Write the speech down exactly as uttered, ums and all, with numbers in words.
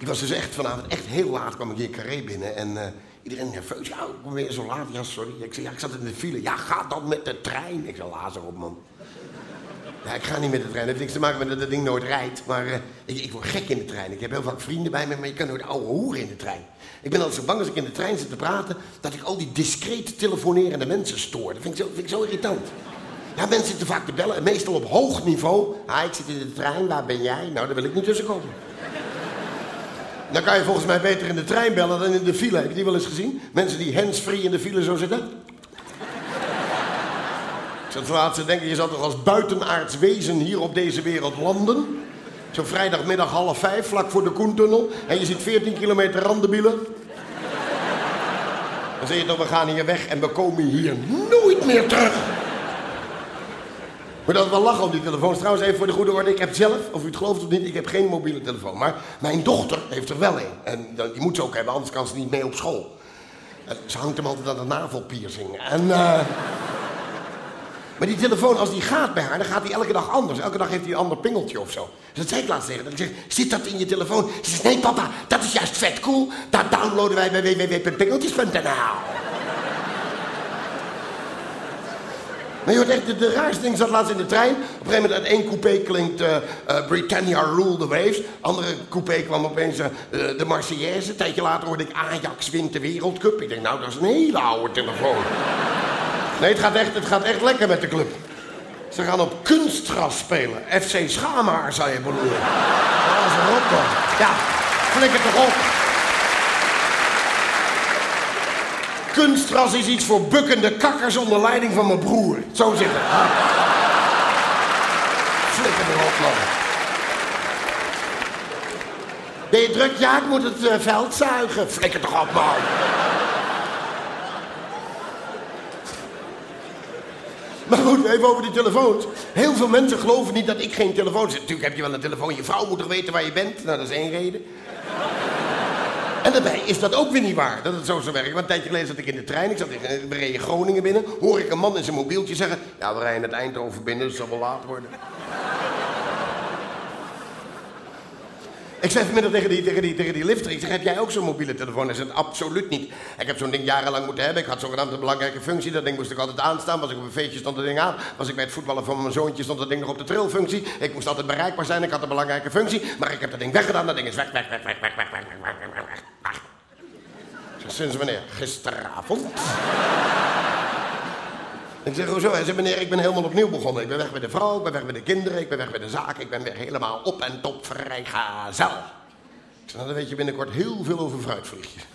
Ik was dus echt vanavond, echt heel laat kwam ik hier Carré binnen en uh, iedereen nerveus. Ja, ik ben weer zo laat. Ja, sorry. Ik zei, ja, ik zat in de file. Ja, ga dan met de trein. Ik zei, lazer op, man. Ja, ik ga niet met de trein. Dat heeft niks te maken met dat dat ding nooit rijdt. Maar uh, ik, ik word gek in de trein. Ik heb heel vaak vrienden bij me, maar je kan nooit ouwe hoeren in de trein. Ik ben altijd zo bang als ik in de trein zit te praten, dat ik al die discreet telefonerende mensen stoor. Dat vind ik zo, vind ik zo irritant. Ja, mensen zitten vaak te bellen, meestal op hoog niveau. Ah, ik zit in de trein, waar ben jij? Nou, daar wil ik niet tussen komen. Dan kan je volgens mij beter in de trein bellen dan in de file. Heb je die wel eens gezien? Mensen die handsfree in de file zo zitten. Ik zat zo laatst te denken, je zal toch als buitenaards wezen hier op deze wereld landen? Zo vrijdagmiddag half vijf, vlak voor de Koentunnel. En je ziet veertien kilometer randenbielen. Dan zeg je toch, we gaan hier weg en we komen hier nooit meer terug. Maar dat is wel lachen op die telefoons. Trouwens, even voor de goede orde. Ik heb zelf, of u het gelooft of niet, ik heb geen mobiele telefoon. Maar mijn dochter heeft er wel een. En die moet ze ook hebben, anders kan ze niet mee op school. En ze hangt hem altijd aan de navelpiercing. En, uh... Maar die telefoon, als die gaat bij haar, dan gaat die elke dag anders. Elke dag heeft hij een ander pingeltje of zo. Dus dat zei ik laatst tegen haar. Ik zeg, zit dat in je telefoon? Ze zegt, nee papa, dat is juist vet cool. Dat downloaden wij bij w w w punt pingeltjes punt n l. Maar je hoort echt, de, de raarste ding zat laatst in de trein. Op een gegeven moment uit één coupé klinkt uh, uh, Britannia Rule the Waves. Andere coupé kwam opeens uh, de Marseillaise. Een tijdje later hoorde ik Ajax wint de Wereldcup. Ik denk, nou, dat is een hele oude telefoon. Nee, het gaat echt, het gaat echt lekker met de club. Ze gaan op kunstgras spelen. F C Schamaar, zou je bedoelen. Ja, dat is een rot, ja, flikker toch op. Kunstgras is iets voor bukkende kakkers onder leiding van mijn broer. Zo zit het. Ha? Flikker erop, man. Ben je druk? Ja, ik moet het uh, veld zuigen. Flikker toch op, man. Maar goed, even over die telefoons. Heel veel mensen geloven niet dat ik geen telefoon heb. Natuurlijk heb je wel een telefoon. Je vrouw moet toch weten waar je bent? Nou, dat is één reden. En daarbij is dat ook weer niet waar, dat het zo zou werken. Want een tijdje geleden zat ik in de trein, ik zat in, we reden Groningen binnen. Hoor ik een man in zijn mobieltje zeggen, ja, we rijden het Eindhoven binnen, dus het zal wel laat worden. Ik zei vanmiddag tegen die, tegen, die, tegen die lifter, ik zeg, heb jij ook zo'n mobiele telefoon? Hij zegt, absoluut niet. Ik heb zo'n ding jarenlang moeten hebben, ik had zogenaamd een belangrijke functie. Dat ding moest ik altijd aanstaan, was ik op een feestje stond dat ding aan. Was ik bij het voetballen van mijn zoontje stond dat ding nog op de trilfunctie. Ik moest altijd bereikbaar zijn, ik had een belangrijke functie. Maar ik heb dat ding weggedaan, dat ding is weg, weg, weg, weg, weg, weg, weg, weg, weg, weg, weg. Ik zeg, sinds wanneer? Gisteravond. Ik zeg, hoezo? Hij zegt, meneer, ik ben helemaal opnieuw begonnen. Ik ben weg met de vrouw, ik ben weg met de kinderen, ik ben weg met de zaak. Ik ben weer helemaal op en top vrijgezel. Ik zeg, nou, dan weet je binnenkort heel veel over fruitvliegjes.